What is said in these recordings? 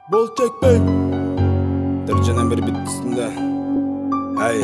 Бол çekme. Dırcana bir bitkisinde. Hey.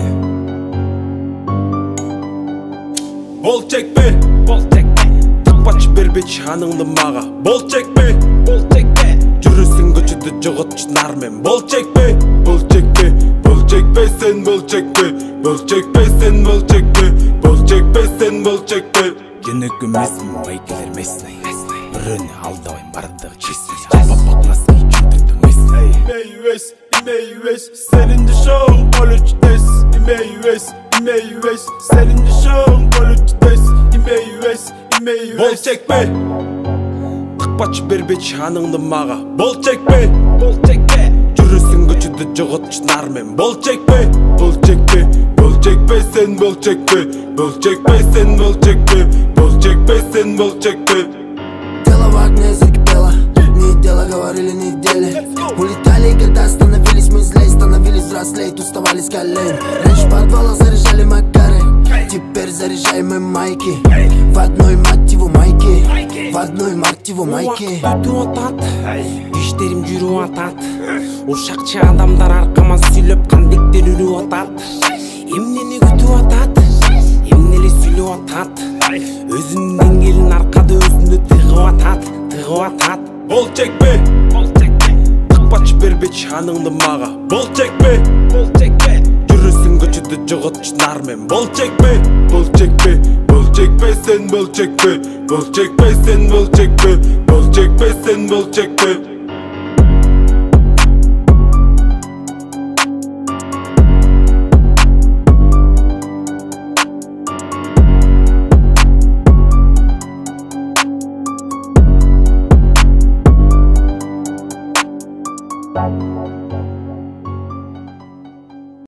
Бол çekme. Бол çekme. Tıkpaç bir biç hanыңды mağa. Бол çekme. Бол çekme. Жүрісің күчіді жығытшынармен. Бол çekme. Бол çekme. Бол çekme sen бол çekme. Бол çekme sen бол çekme. Бол çekme sen бол çekme. Кенек емеспін байкелер меснай. Біріне алдауын бардығы чесін. Бабақ насқи жүндірді меснай. İmeyives, senin de şoğun polüçtes. İmeyives, senin de şoğun polüçtes. İmeyives. Бол çekme. Tıkpaç bir biç hanыңды mağa. Бол çekme. Бол çekme. Жүрісің күчіді жығытшынармен. Бол çekme. Бол çekme. Бол çekme sen бол çekme. Бол çekme sen бол çekme. Бол çekme sen бол çekme. Тело в огне закипело. Не дело, говорили недели. Улетали, когда остановились мы злей. Становились взрослей, уставали с колен. Раньше в подвалах заряжали макары. Теперь заряжаем мы майки. В одной мать его майки. В одной мать его майки. Өтіп атат, іштерім жүріп атат. Ошақчы адамдар арқама сөйлеп қандектер үріп атат. Емнені күтіп атат, емнелі сөйлеп атат. Өзімнен келін арқада өзімді тығып атат. Бол çekme. Бол çekme. Tıkpaç bir biç hanыңды mağa. Бол çekme. Бол çekme. Жүрісің күчіді жығытшынармен. Бол çekme. Бол çekme. Бол çekme sen бол çekme. Бол çekme sen бол çekme. Бол çekme sen бол çekme.